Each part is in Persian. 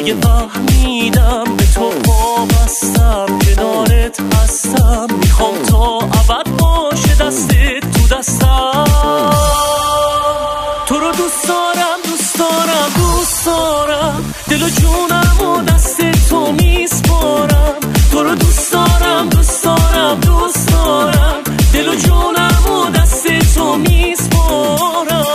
دیگه فهمیدم به تو وابستم، کنارت هستم، میخوام تا ابد باشه دستت تو دستم. تو رو دوست دارم دوست دارم دوست دارم، دل و جونم و دست تو میسپارم. تو رو دوست دارم دوست دارم دوست دارم، دل و جونم و دست تو میسپارم.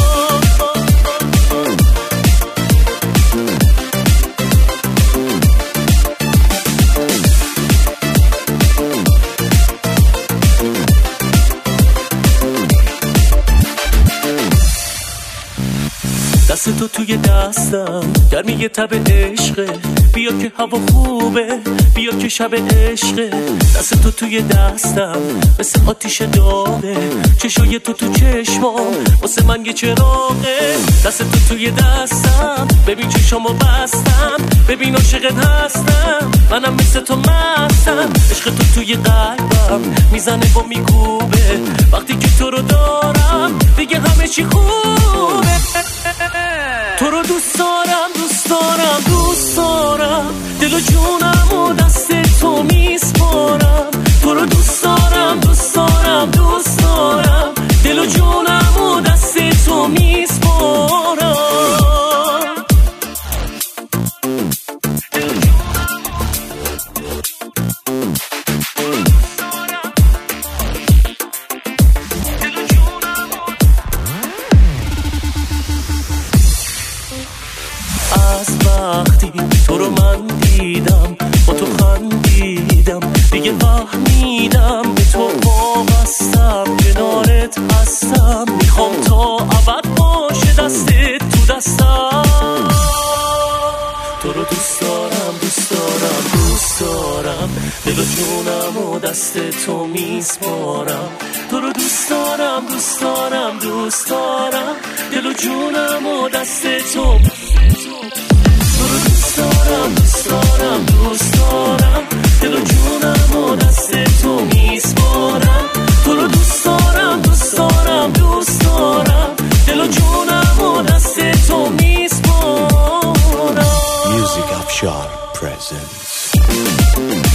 دست تو توی دستم، گرمی تب عشقه، بیا که هوا خوبه، بیا که شب عشقه. دست تو توی دستم مثل آتیش داغه، چشای تو تو چشمام واسه من یه چراغه. دست تو توی دستم، ببین چشامو بستم، ببین عاشقت هستم، منم مثل تو مستم. عشق تو توی قلبم میزنه و میکوبه، وقتی که تو رو دارم دیگه همه چی خوبه. تو رو دوست دارم دوست دارم دوست دارم، دل و جونم و دست تو میسپارم. تو رو دوست دارم دوست دارم دوست دارم، دل و جونم و دست تو میسپارم. از وقتی تو رو من دیدم، با تو خندیدم، دیگه فهمیدم به تو وابستم، کنارت هستم، میخوام تا ابد باشه دستت تو دستم. تو رو دوست دارم دوست دارم دوست دارم، دل و جونم و دست تو میسپارم. تو رو دوست دارم دوست دارم دوست دارم، دل و جونم و دست تو. تو رو دوست دارم دوست دارم دوست دارم، دل و جونم و دست تو میسپارم. تو رو دوست دارم دوست دارم دوست دارم، دل و جونم و دست تو میسپارم. Music Afshar presents